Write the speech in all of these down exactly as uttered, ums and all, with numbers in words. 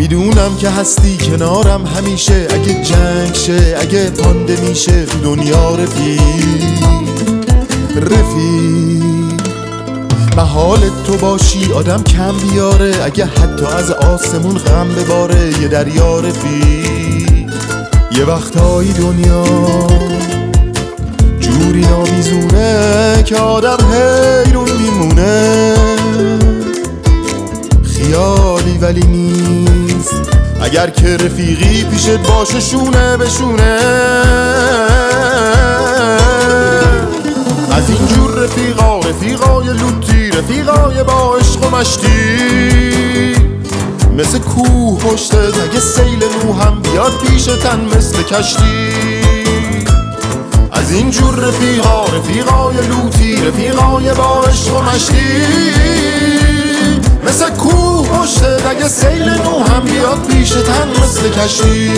میدونم که هستی کنارم همیشه، اگه جنگ شه اگه پانده میشه تو دنیا رفیق رفیق. محال تو باشی آدم کم بیاره، اگه حتی از آسمون غم بباره یه دریا رفیق. یه وقتایی دنیا جوری نامیزونه که آدم حیرون میمونه، خیالی ولی نیست اگر که رفیقی پیشت باشه شونه بشونه. از اینجور رفیقا، رفیقای لوتی، رفیقای با عشق و مشتی، مثل کوه پشتت اگه سیل نو هم بیاد پیشتن مثل کشتی. از اینجور رفیقا، رفیقای لوتی، رفیقای با عشق و مشتی، مثل کوه پشتت اگه سیل نو هم بیاد پیشتن مثل کشتی.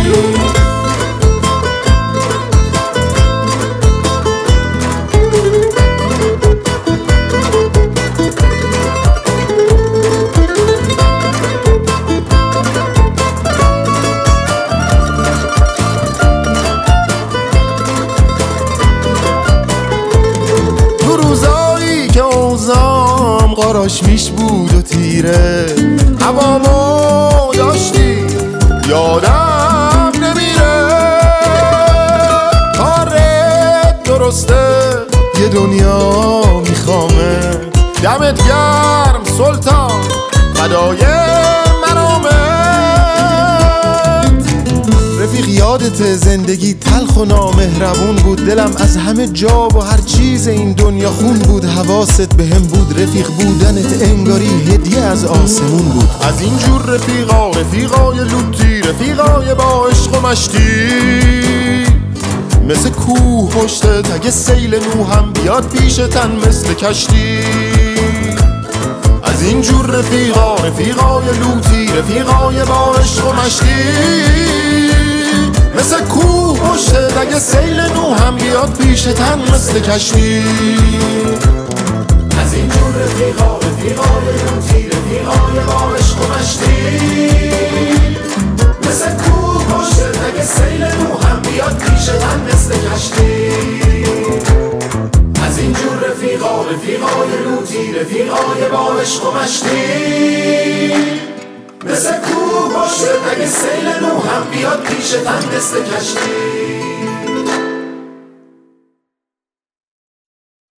قاراش میش بود و تیره، هوامو داشتی یادم نمیره. کارت درسته یه دنیا میخوامه، دمت گرم سلطان فدای مرامت. رفیق یادت زندگی تلخ و نامهربون بود، دلم از همه جا و هر چیز این دنیا خون بود. حواست به هم بود، رفیق بودنت انگاری هدیه از آسمون بود. از اینجور رفیقا، رفیقای لوتی، رفیقای با عشق و مشتی، مثل کوه پشتت اگه سیل نو هم بیاد پیشتن مثل کشتی. از اینجور رفیقا، رفیقای لوتی، رفیقای با عشق و مشتی، مثل کوه پشتت اگه سیل نو هم بیاد پیشتن مثل کشتی. از اینجور رفیقا، رفیقای لوتی، رفیقای با عشق و مشتی، مثل کوه پشتت اگه سیل نو هم بیاد پیشتن مثل کشتی. از اینجور رفیقا، رفیقای لوتی، رفیقای با عشق و مشتی، مثل کوه پشتت اگه سیل نو هم بیاد پیشتن مثل کشتی.